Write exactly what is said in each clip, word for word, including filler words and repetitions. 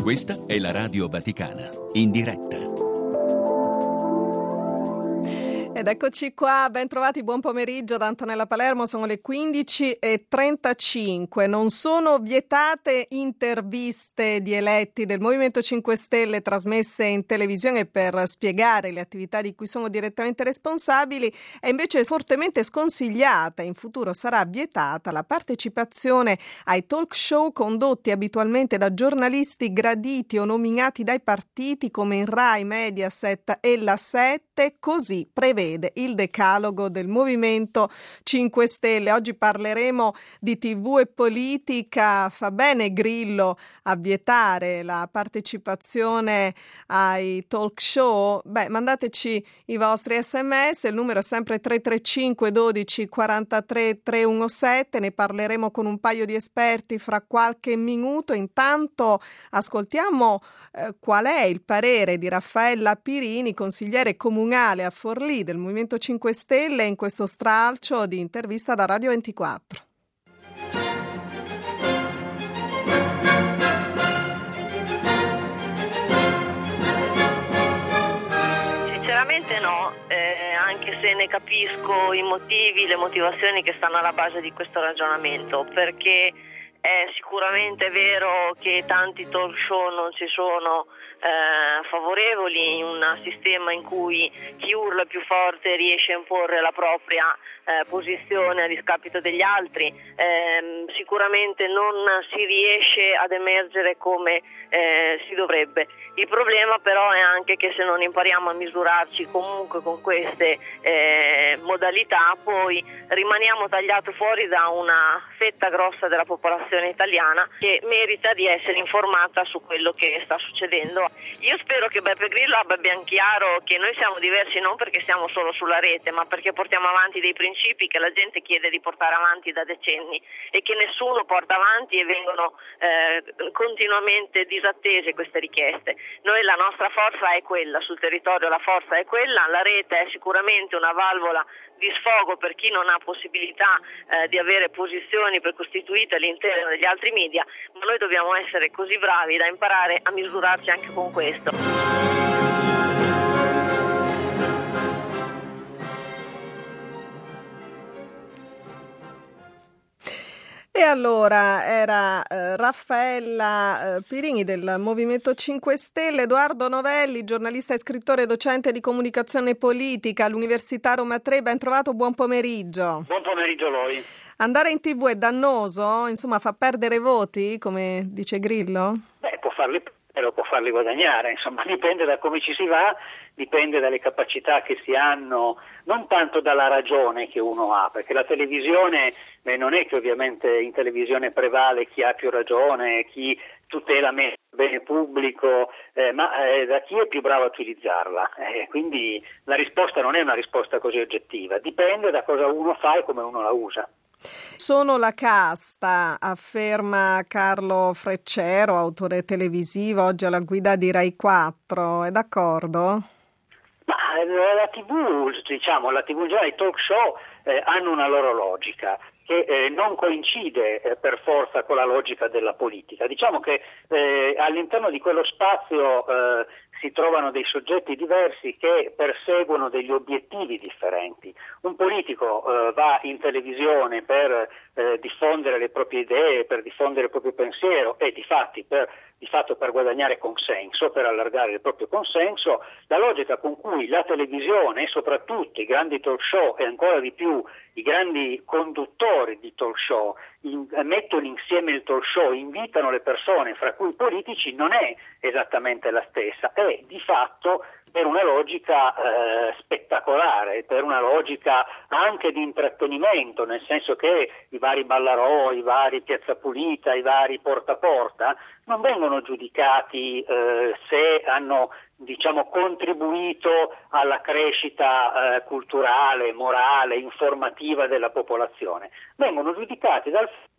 Questa è la Radio Vaticana, in diretta. Ed eccoci qua, ben trovati, buon pomeriggio da Antonella Palermo, sono le quindici e trentacinque. Non sono vietate interviste di eletti del Movimento cinque Stelle trasmesse in televisione per spiegare le attività di cui sono direttamente responsabili, è invece fortemente sconsigliata. In futuro sarà vietata la partecipazione ai talk show condotti abitualmente da giornalisti graditi o nominati dai partiti come in Rai, Mediaset e La Sette, così prevede il decalogo del Movimento cinque Stelle. Oggi parleremo di tivù e politica. Fa bene Grillo a vietare la partecipazione ai talk show? Beh, mandateci i vostri sms, il numero è sempre tre tre cinque dodici quarantatré trecentossette, ne parleremo con un paio di esperti fra qualche minuto. Intanto ascoltiamo eh, qual è il parere di Raffaella Pirini, consigliere comunale a Forlì del Movimento cinque Stelle, in questo stralcio di intervista da Radio ventiquattro. Sinceramente no, eh, anche se ne capisco i motivi, le motivazioni che stanno alla base di questo ragionamento, perché è sicuramente vero che tanti talk show non si sono eh, favorevoli in un sistema in cui chi urla più forte riesce a imporre la propria eh, posizione a discapito degli altri. Eh, sicuramente non si riesce ad emergere come eh, si dovrebbe. Il problema però è anche che se non impariamo a misurarci comunque con queste eh, modalità, poi rimaniamo tagliati fuori da una fetta grossa della popolazione italiana che merita di essere informata su quello che sta succedendo. Io spero che Beppe Grillo abbia ben chiaro che noi siamo diversi non perché siamo solo sulla rete, ma perché portiamo avanti dei principi che la gente chiede di portare avanti da decenni e che nessuno porta avanti e vengono eh, continuamente disattese queste richieste. Noi la nostra forza è quella, sul territorio la forza è quella, la rete è sicuramente una valvola di sfogo per chi non ha possibilità eh, di avere posizioni precostituite all'interno degli altri media, ma noi dobbiamo essere così bravi da imparare a misurarci anche con questo. E allora era eh, Raffaella eh, Pirini del Movimento cinque Stelle, Edoardo Novelli, giornalista e scrittore docente di comunicazione politica all'Università Roma tre, ben trovato, buon pomeriggio. Buon pomeriggio a voi. Andare in tivù è dannoso? Insomma, fa perdere voti, come dice Grillo? Beh, può farli perdere o può farli guadagnare, insomma, dipende da come ci si va, dipende dalle capacità che si hanno, non tanto dalla ragione che uno ha, perché la televisione, beh, non è che ovviamente in televisione prevale chi ha più ragione, chi tutela meno il bene pubblico, eh, ma eh, da chi è più bravo a utilizzarla. Eh, quindi la risposta non è una risposta così oggettiva, dipende da cosa uno fa e come uno la usa. Sono la casta, afferma Carlo Freccero, autore televisivo, oggi alla guida di Rai quattro, è d'accordo? Ma la tivù, diciamo, la tivù in generale, i talk show eh, hanno una loro logica che eh, non coincide eh, per forza con la logica della politica. Diciamo che eh, all'interno di quello spazio eh, si trovano dei soggetti diversi che perseguono degli obiettivi differenti. Un politico eh, va in televisione per eh, diffondere le proprie idee, per diffondere il proprio pensiero e di fatti per di fatto per guadagnare consenso, per allargare il proprio consenso. La logica con cui la televisione e soprattutto i grandi talk show e ancora di più i grandi conduttori di talk show in, mettono insieme il talk show, invitano le persone, fra cui i politici, non è esattamente la stessa, è di fatto per una logica eh, spettacolare, per una logica anche di intrattenimento, nel senso che i vari ballarò, i vari Piazza Pulita, i vari Porta a Porta non vengono giudicati eh, se hanno, diciamo, contribuito alla crescita eh, culturale, morale, informativa della popolazione. Vengono giudicati dal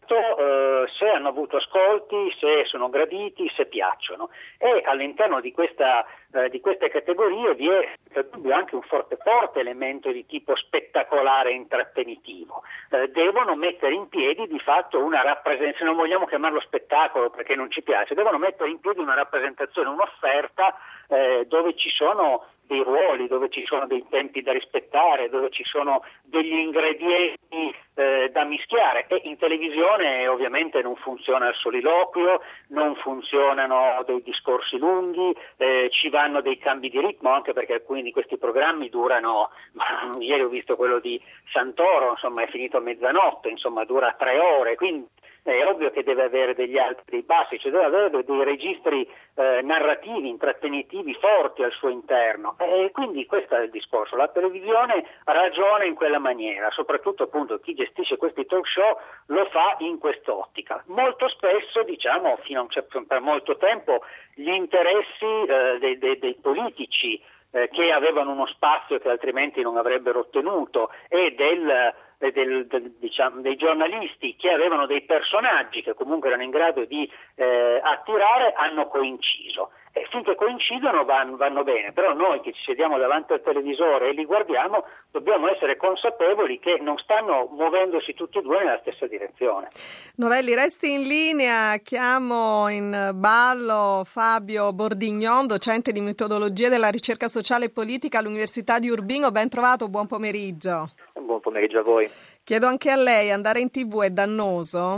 Uh, se hanno avuto ascolti, se sono graditi, se piacciono, e all'interno di questa uh, di queste categorie vi è per dubbio anche un forte forte elemento di tipo spettacolare e intrattenitivo. Uh, devono mettere in piedi di fatto una rappresentazione, non vogliamo chiamarlo spettacolo perché non ci piace, devono mettere in piedi una rappresentazione, un'offerta uh, dove ci sono dei ruoli, dove ci sono dei tempi da rispettare, dove ci sono degli ingredienti eh, da mischiare, e in televisione ovviamente non funziona il soliloquio, non funzionano dei discorsi lunghi, eh, ci vanno dei cambi di ritmo, anche perché alcuni di questi programmi durano, ma, ieri ho visto quello di Santoro, insomma è finito a mezzanotte, insomma dura tre ore, quindi è ovvio che deve avere degli alti, dei bassi, cioè deve avere dei registri eh, narrativi, intrattenitivi forti al suo interno, e quindi questo è il discorso. La televisione ragiona in quella maniera, soprattutto appunto chi gestisce questi talk show lo fa in quest'ottica. Molto spesso, diciamo, fino a un certo, per molto tempo, gli interessi eh, dei, dei, dei politici eh, che avevano uno spazio che altrimenti non avrebbero ottenuto, e del Del, del, diciamo, dei giornalisti che avevano dei personaggi che comunque erano in grado di eh, attirare, hanno coinciso, e finché coincidono vanno, vanno bene, però noi che ci sediamo davanti al televisore e li guardiamo dobbiamo essere consapevoli che non stanno muovendosi tutti e due nella stessa direzione. Novelli, resti in linea, chiamo in ballo Fabio Bordignon, docente di metodologia della ricerca sociale e politica all'Università di Urbino. Ben trovato, buon pomeriggio. Buon pomeriggio a voi. Chiedo anche a lei, andare in tivù è dannoso?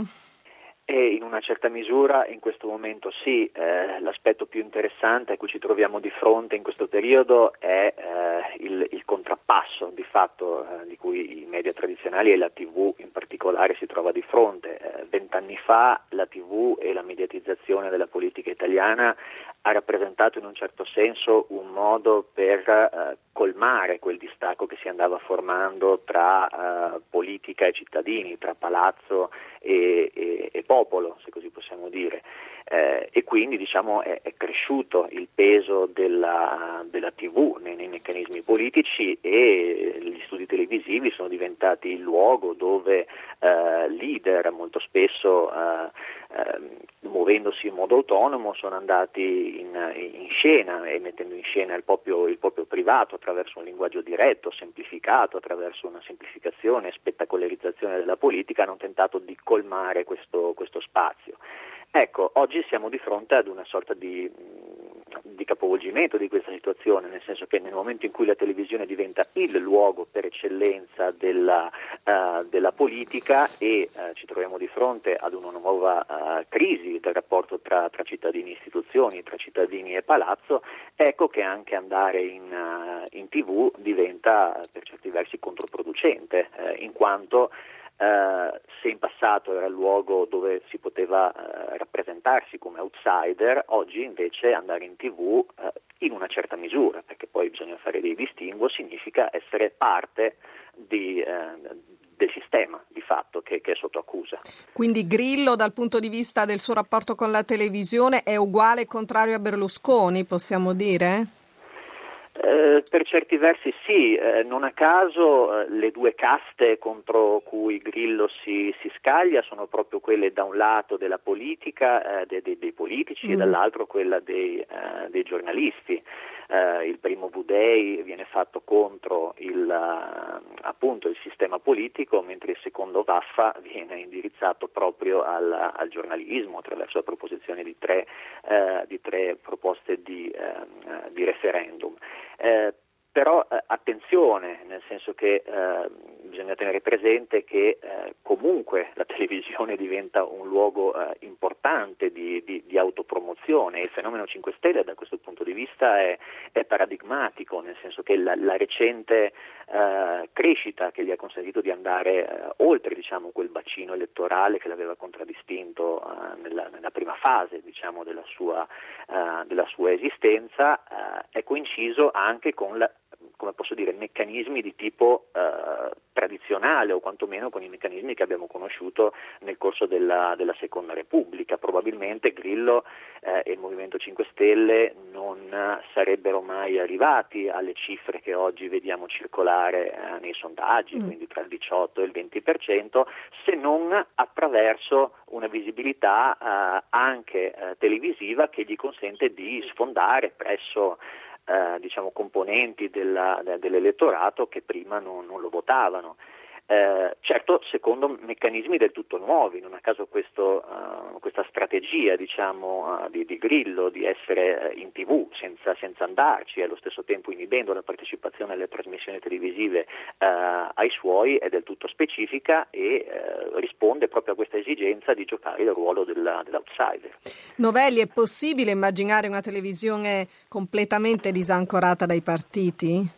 E in una certa misura in questo momento sì. Eh, l'aspetto più interessante a cui ci troviamo di fronte in questo periodo è eh, il, il contrappasso di fatto eh, di cui i media tradizionali e la tivù in particolare si trova di fronte. Eh, vent'anni fa la tivù e la mediatizzazione della politica italiana ha rappresentato in un certo senso un modo per eh, colmare quel distacco che si andava formando tra eh, politica e cittadini, tra palazzo e, e, e popolo, se così possiamo dire. Eh, e quindi diciamo è, è cresciuto il peso della, della tivù nei, nei meccanismi politici, e gli studi televisivi sono diventati il luogo dove eh, leader molto spesso eh, eh, muovendosi in modo autonomo sono andati in, in scena e mettendo in scena il proprio, il proprio privato attraverso un linguaggio diretto, semplificato, attraverso una semplificazione e spettacolarizzazione della politica, hanno tentato di colmare questo, questo spazio. Ecco, oggi siamo di fronte ad una sorta di, di capovolgimento di questa situazione, nel senso che nel momento in cui la televisione diventa il luogo per eccellenza della, uh, della politica, e uh, ci troviamo di fronte ad una nuova uh, crisi del rapporto tra, tra cittadini e istituzioni, tra cittadini e palazzo, ecco che anche andare in, uh, in tivù diventa per certi versi controproducente, uh, in quanto Uh, se in passato era il luogo dove si poteva uh, rappresentarsi come outsider, oggi invece andare in tivù uh, in una certa misura, perché poi bisogna fare dei distinguo, significa essere parte di, uh, del sistema di fatto che, che è sotto accusa. Quindi Grillo dal punto di vista del suo rapporto con la televisione è uguale e contrario a Berlusconi, possiamo dire? Eh, per certi versi sì, eh, non a caso eh, le due caste contro cui Grillo si, si scaglia sono proprio quelle da un lato della politica, eh, dei, dei, dei politici, mm. e dall'altro quella dei, eh, dei giornalisti. Eh, il primo V-Day viene fatto contro il, uh, appunto il sistema politico, mentre il secondo Vaffa viene indirizzato proprio al, al giornalismo attraverso la proposizione di tre, uh, di tre proposte di, uh, di referendum. Eh, però eh, attenzione, nel senso che eh, bisogna tenere presente che eh, comunque la televisione diventa un luogo eh, importante di, di, di autopromozione, e il fenomeno cinque Stelle da questo punto di vista è, è paradigmatico, nel senso che la, la recente eh, crescita che gli ha consentito di andare eh, oltre diciamo, quel bacino elettorale che l'aveva contraddistinto eh, nella, nella prima fase diciamo, della, sua, eh, della sua esistenza, eh, è coinciso anche con la come posso dire, meccanismi di tipo eh, tradizionale, o quantomeno con i meccanismi che abbiamo conosciuto nel corso della, della Seconda Repubblica. Probabilmente Grillo eh, e il Movimento cinque Stelle non sarebbero mai arrivati alle cifre che oggi vediamo circolare eh, nei sondaggi, mm. quindi tra il diciotto e il venti per cento, se non attraverso una visibilità eh, anche eh, televisiva che gli consente di sfondare presso eh, diciamo componenti della, dell'elettorato che prima non, non lo votavano. Eh, certo, secondo meccanismi del tutto nuovi, non a caso questo, uh, questa strategia diciamo, uh, di, di Grillo di essere in tivù senza, senza andarci e allo stesso tempo inibendo la partecipazione alle trasmissioni televisive uh, ai suoi è del tutto specifica e uh, risponde proprio a questa esigenza di giocare il ruolo della, dell'outsider. Novelli, è possibile immaginare una televisione completamente disancorata dai partiti?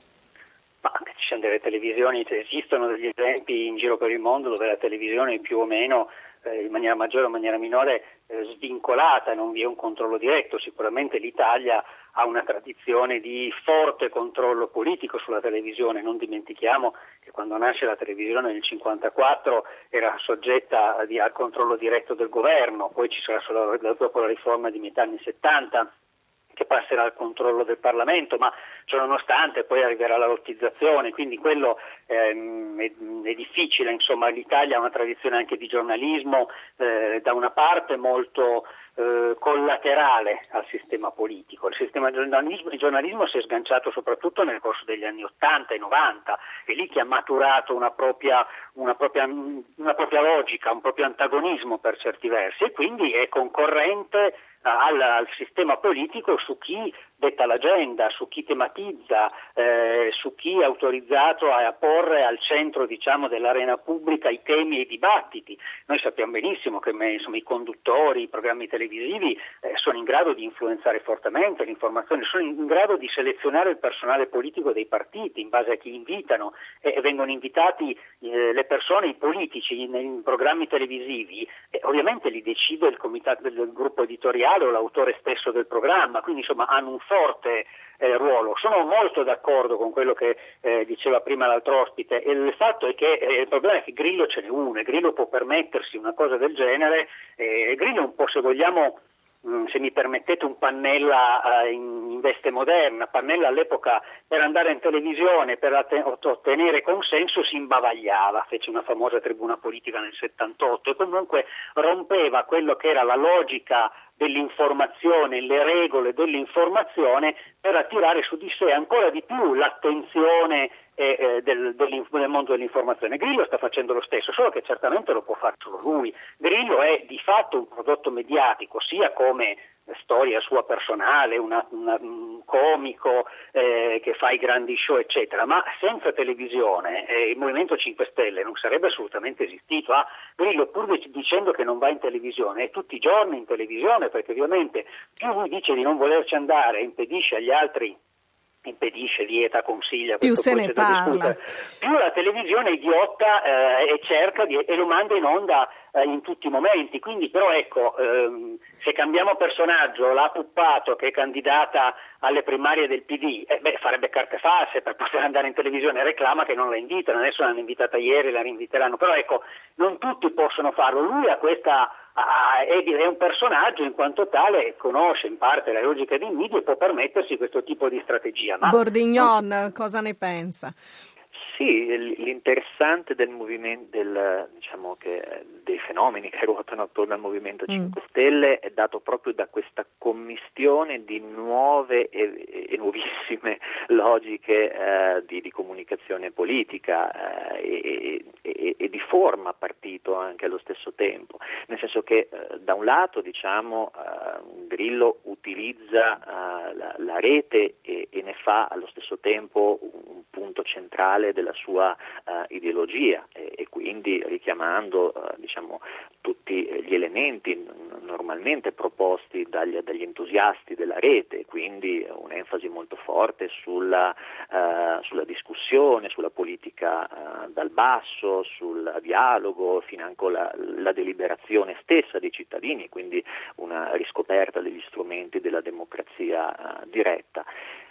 Ma ci sono delle televisioni, esistono degli esempi in giro per il mondo dove la televisione più o meno eh, in maniera maggiore o in maniera minore eh, svincolata, non vi è un controllo diretto. Sicuramente l'Italia ha una tradizione di forte controllo politico sulla televisione. Non dimentichiamo che quando nasce la televisione nel cinquantaquattro era soggetta di, al controllo diretto del governo, poi ci sarà solo dopo la riforma di metà anni settanta che passerà al controllo del Parlamento, ma ciononostante poi arriverà la lottizzazione, quindi quello ehm, è, è difficile. Insomma, l'Italia ha una tradizione anche di giornalismo eh, da una parte molto eh, collaterale al sistema politico. Il sistema giornalismo, il giornalismo si è sganciato soprattutto nel corso degli anni ottanta e novanta, è lì che ha maturato una propria, una propria, una propria logica, un proprio antagonismo per certi versi, e quindi è concorrente Al, al sistema politico su chi detta l'agenda, su chi tematizza, eh, su chi è autorizzato a porre al centro diciamo dell'arena pubblica i temi e i dibattiti. Noi sappiamo benissimo che insomma, i conduttori, i programmi televisivi eh, sono in grado di influenzare fortemente l'informazione, sono in grado di selezionare il personale politico dei partiti in base a chi invitano, e, e vengono invitati eh, le persone, i politici nei programmi televisivi, e ovviamente li decide il comitato del gruppo editoriale o l'autore stesso del programma, quindi insomma hanno un forte eh, ruolo. Sono molto d'accordo con quello che eh, diceva prima l'altro ospite, e il fatto è che eh, il problema è che Grillo ce n'è uno, e Grillo può permettersi una cosa del genere, e Grillo è un po', se vogliamo, mh, se mi permettete, un Pannella eh, in, in veste moderna. Pannella all'epoca per andare in televisione, per att- ottenere consenso, si imbavagliava, fece una famosa tribuna politica nel settantotto e comunque rompeva quello che era la logica dell'informazione, le regole dell'informazione, per attirare su di sé ancora di più l'attenzione eh, eh, del, del mondo dell'informazione. Grillo sta facendo lo stesso, solo che certamente lo può fare solo lui. Grillo è di fatto un prodotto mediatico, sia come storia sua personale, una, una, un comico eh, che fa i grandi show eccetera, ma senza televisione eh, il Movimento cinque Stelle non sarebbe assolutamente esistito. Ah, Grillo, pur dicendo che non va in televisione, è tutti i giorni in televisione, perché ovviamente più lui dice di non volerci andare e impedisce agli altri, impedisce, vieta, consiglia, più se ne parla, più la televisione è idiota eh, e cerca di, e lo manda in onda eh, in tutti i momenti. Quindi però ecco, ehm, se cambiamo personaggio, la Puppato che è candidata alle primarie del P D, eh, beh, farebbe carte false per poter andare in televisione, reclama che non la invitano, adesso l'hanno invitata ieri, la rinviteranno, però ecco, non tutti possono farlo. Lui ha questa è un personaggio, in quanto tale conosce in parte la logica dei media e può permettersi questo tipo di strategia. Ma Bordignon, non... cosa ne pensa? Sì, l'interessante del movimento, del, diciamo che dei fenomeni che ruotano attorno al Movimento cinque mm. Stelle è dato proprio da questa commistione di nuove e, e nuovissime logiche eh, di, di comunicazione politica eh, e, e, e di forma partito anche allo stesso tempo, nel senso che eh, da un lato diciamo eh, Grillo utilizza eh, la, la rete e, e ne fa allo stesso tempo un punto centrale della sua uh, ideologia e, e quindi richiamando uh, diciamo tutti gli elementi n- normalmente proposti dagli, dagli entusiasti della rete, quindi un'enfasi molto forte sulla, uh, sulla discussione, sulla politica uh, dal basso, sul dialogo, financo la, la deliberazione stessa dei cittadini, quindi una riscoperta degli strumenti della democrazia uh, diretta.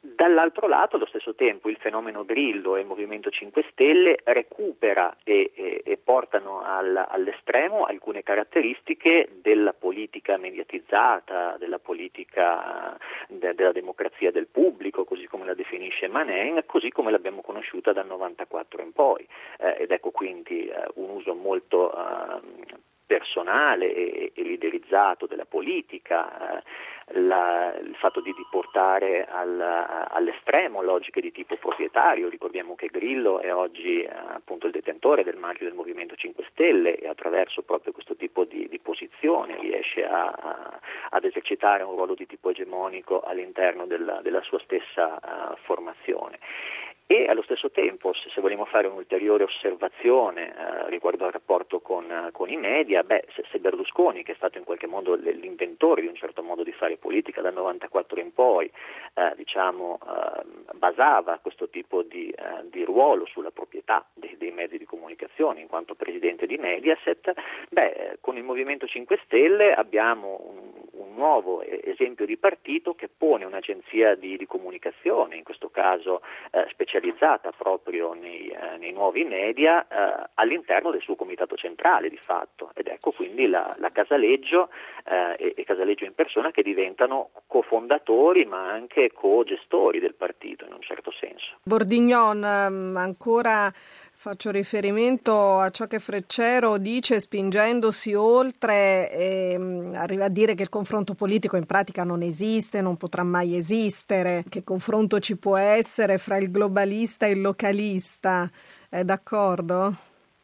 Dall'altro lato, allo stesso tempo, il fenomeno Grillo e il Movimento cinque Stelle recupera e, e, e portano al, all'estremo alcune caratteristiche della politica mediatizzata, della politica de, della democrazia del pubblico, così come la definisce Manin, così come l'abbiamo conosciuta dal novantaquattro in poi. Eh, ed ecco quindi eh, un uso molto eh, personale e, e liderizzato della politica, eh, la, il fatto di, di portare al, all'estremo logiche di tipo proprietario. Ricordiamo che Grillo è oggi eh, appunto il detentore del marchio del Movimento cinque Stelle e attraverso proprio questo tipo di, di posizione riesce a, a, ad esercitare un ruolo di tipo egemonico all'interno della, della sua stessa uh, formazione. E allo stesso tempo, se, se vogliamo fare un'ulteriore osservazione eh, riguardo al rapporto con, uh, con i media, beh, se, se Berlusconi, che è stato in qualche modo l'inventore di un certo modo di fare politica dal novantaquattro in poi, eh, diciamo, eh, basava questo tipo di, eh, di ruolo sulla proprietà dei, dei mezzi di comunicazione in quanto presidente di Mediaset, beh, con il Movimento cinque Stelle abbiamo un, un nuovo esempio di partito che pone un'agenzia di, di comunicazione, in questo caso eh, specializzata proprio nei, eh, nei nuovi media, eh, all'interno del suo comitato centrale di fatto, ed ecco quindi la, la Casaleggio eh, e, e Casaleggio in persona che diventano cofondatori ma anche co-gestori del partito in un certo senso. Bordignon, ancora faccio riferimento a ciò che Freccero dice spingendosi oltre, e arriva a dire che il confronto politico in pratica non esiste, non potrà mai esistere, che confronto ci può essere fra il globalista e il localista. È d'accordo?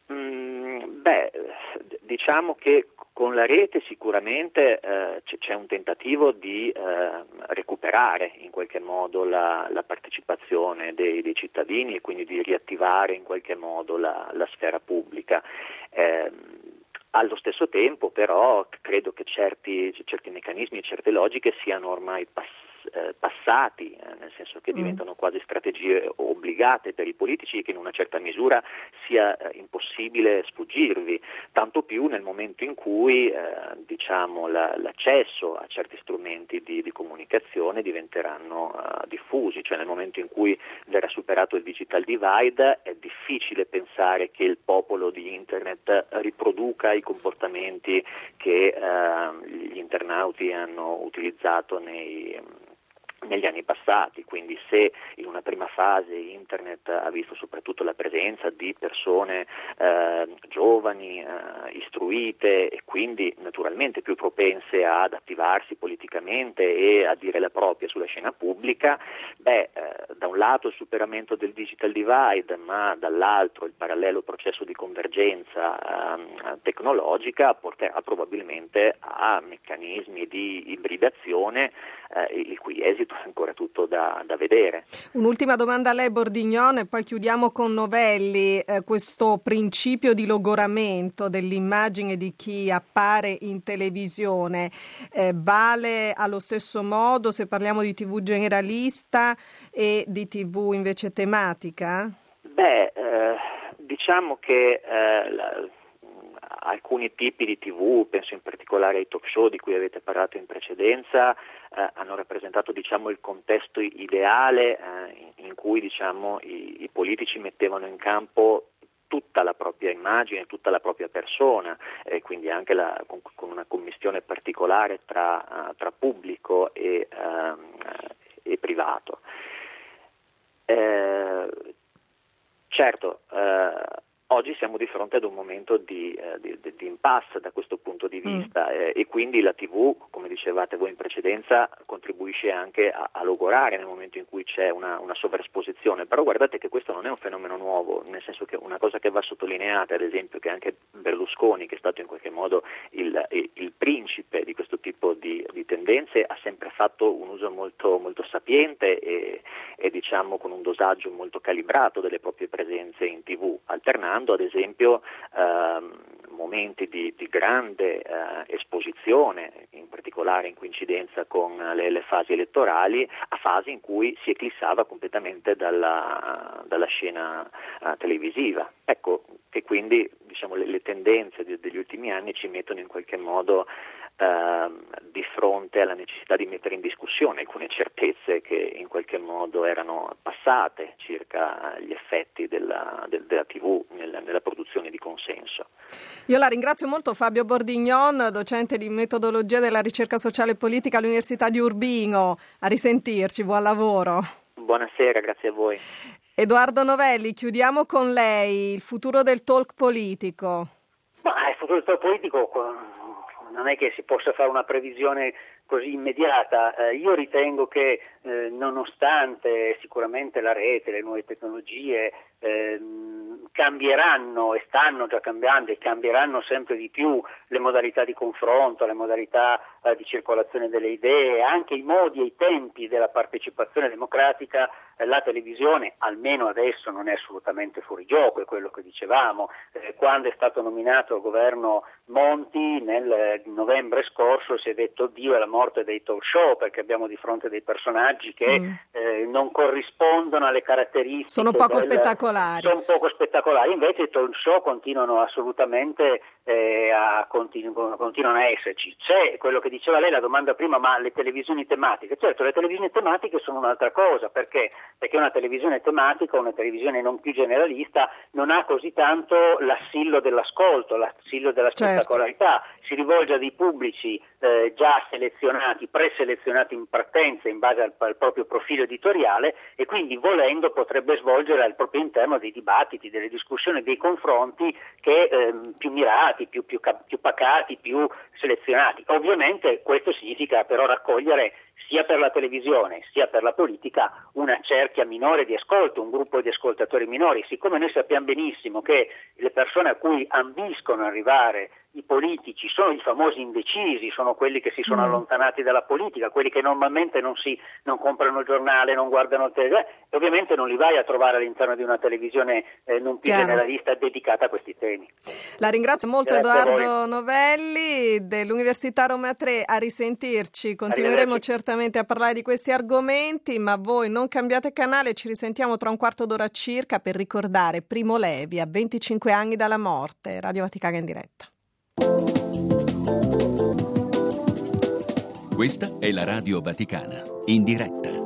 Mm, beh, diciamo che con la rete sicuramente eh, c'è un tentativo di eh, recuperare in qualche modo la, la partecipazione dei, dei cittadini e quindi di riattivare in qualche modo la, la sfera pubblica. Eh, allo stesso tempo però credo che certi, certi meccanismi e certe logiche siano ormai passati. Eh, passati, eh, nel senso che diventano quasi strategie obbligate per i politici che in una certa misura sia eh, impossibile sfuggirvi, tanto più nel momento in cui eh, diciamo la, l'accesso a certi strumenti di, di comunicazione diventeranno uh, diffusi, cioè nel momento in cui verrà superato il digital divide è difficile pensare che il popolo di internet riproduca i comportamenti che eh, gli internauti hanno utilizzato nei negli anni passati, quindi se in una prima fase internet ha visto soprattutto la presenza di persone eh, giovani, eh, istruite e quindi naturalmente più propense ad attivarsi politicamente e a dire la propria sulla scena pubblica, beh, eh, da un lato il superamento del digital divide, ma dall'altro il parallelo processo di convergenza eh, tecnologica porterà probabilmente a meccanismi di ibridazione eh, il cui esito è ancora tutto da, da vedere. Un'ultima domanda a lei, Bordignon, e poi chiudiamo con Novelli. Eh, questo principio di logoramento dell'immagine di chi appare in televisione eh, vale allo stesso modo se parliamo di tivù generalista e di tivù invece tematica? Beh, eh, diciamo che eh, la, alcuni tipi di tivù, penso in particolare ai talk show di cui avete parlato in precedenza, eh, hanno rappresentato diciamo il contesto ideale eh, in, in cui diciamo i, i politici mettevano in campo tutta la propria immagine, tutta la propria persona, e quindi anche la, con, con una commistione particolare tra, uh, tra pubblico e, uh, e privato. Eh, certo, uh, oggi siamo di fronte ad un momento di, eh, di, di impasse da questo punto di vista mm. eh, e quindi la tivù, come dicevate voi in precedenza, contribuisce anche a, a logorare nel momento in cui c'è una, una sovraesposizione, però guardate che questo non è un fenomeno nuovo, nel senso che una cosa che va sottolineata, ad esempio, che anche Berlusconi, che è stato in qualche modo il, il, il principe di questo tipo di, di tendenze, ha sempre fatto un uso molto, molto sapiente e, e diciamo con un dosaggio molto calibrato delle proprie presenze in tivù, alternando ad esempio ehm, momenti di, di grande eh, esposizione, in particolare in coincidenza con le, le fasi elettorali, a fasi in cui si eclissava completamente dalla, dalla scena eh, televisiva. Ecco, e quindi diciamo, le, le tendenze de, degli ultimi anni ci mettono in qualche modo eh, di fronte alla necessità di mettere in discussione alcune certezze che in qualche modo erano passate circa gli effetti della, del, della tivù nella, nella produzione di consenso. Io la ringrazio molto, Fabio Bordignon, docente di metodologia della ricerca sociale e politica all'Università di Urbino. A risentirci, buon lavoro. Buonasera, grazie a voi. Edoardo Novelli, chiudiamo con lei, il futuro del talk politico. Ma il futuro del talk politico non è che si possa fare una previsione così immediata. Eh, io ritengo che eh, nonostante sicuramente la rete, le nuove tecnologie eh, cambieranno e stanno già cambiando e cambieranno sempre di più le modalità di confronto, le modalità eh, di circolazione delle idee, anche i modi e i tempi della partecipazione democratica, eh, la televisione almeno adesso non è assolutamente fuori gioco, è quello che dicevamo. Eh, quando è stato nominato il governo Monti nel eh, novembre scorso si è detto oddio è la morte dei talk show, perché abbiamo di fronte dei personaggi che mm. eh, non corrispondono alle caratteristiche. Sono poco del, spettacolari. Sono poco spettacolari, invece i talk show continuano assolutamente eh, a continu- continuano a esserci. C'è quello che diceva lei, la domanda prima, ma le televisioni tematiche? Certo, le televisioni tematiche sono un'altra cosa, perché? Perché una televisione tematica, una televisione non più generalista, non ha così tanto l'assillo dell'ascolto, l'assillo della spettacolarità, certo. Si rivolge a dei pubblici eh, già selezionati, preselezionati in partenza in base al, al proprio profilo editoriale e quindi volendo potrebbe svolgere al proprio interno dei dibattiti, delle discussioni, dei confronti che ehm, più mirati, più, più, più pacati, più selezionati. Ovviamente questo significa però raccogliere sia per la televisione sia per la politica una cerchia minore di ascolto, un gruppo di ascoltatori minori. Siccome noi sappiamo benissimo che le persone a cui ambiscono arrivare i politici sono i famosi indecisi, sono quelli che si sono mm. allontanati dalla politica, quelli che normalmente non si non comprano il giornale, non guardano il televisore, e ovviamente non li vai a trovare all'interno di una televisione eh, non più Chiaro. generalista dedicata a questi temi. La ringrazio molto. Grazie Edoardo Novelli dell'Università Roma tre, a risentirci, continueremo certamente a parlare di questi argomenti, ma voi non cambiate canale, ci risentiamo tra un quarto d'ora circa per ricordare Primo Levi a venticinque anni dalla morte. Radio Vaticana in diretta. Questa è la Radio Vaticana, in diretta.